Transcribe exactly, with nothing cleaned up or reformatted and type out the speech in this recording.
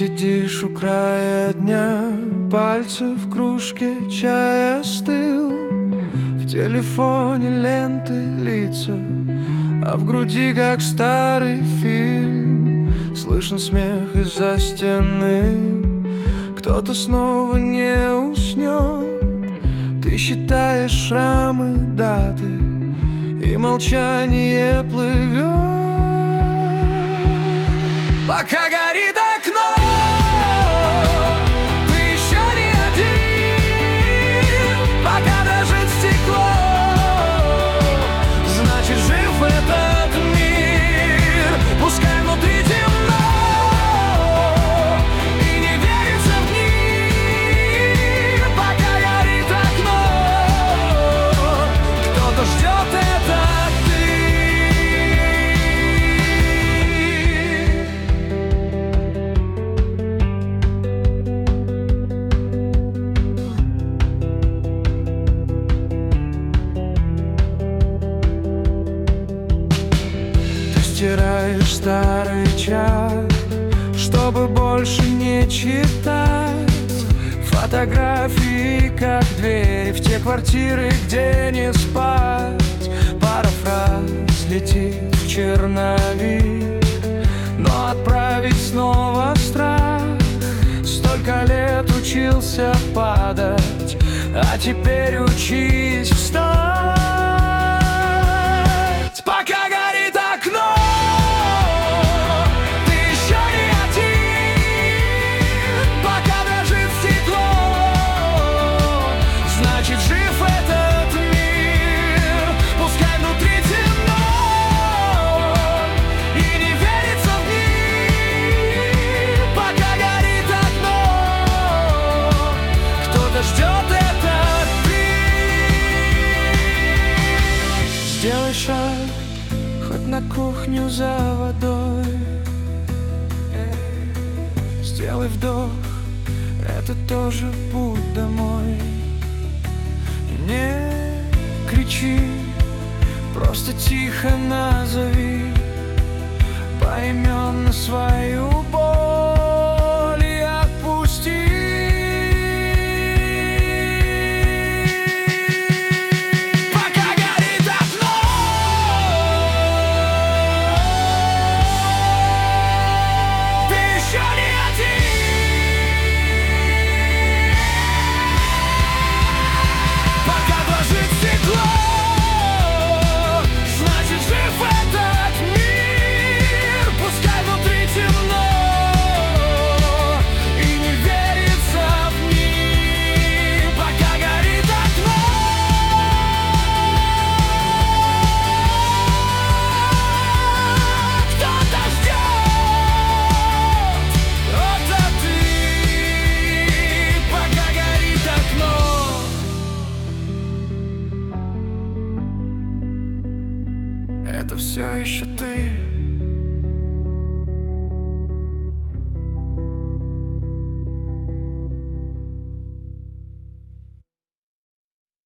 сидишь у края дня, пальцы в кружке, чай остыл, в телефоне ленты лица, а в груди, как старый фильм, слышно смех из-за стены. Кто-то снова не уснет. Ты считаешь шрамы, даты, и молчание плывет, пока горит окно. Ты еще не один, пока дрожит стекло, значит, жив этот мир. Пускай внутри темно и не верится в них, пока горит окно. Кто-то ждет это. Стираешь старый чат, чтобы больше не читать фотографии, как двери в те квартиры, где не спать. Пара фраз летит в черновик, но отправить снова страх. Столько лет учился падать, а теперь учись встать, пока горит окно. Сделай шаг, хоть на кухню за водой. Сделай вдох, это тоже путь домой. Не кричи, просто тихо назови поименно свою боль и отпусти. Это все еще ты.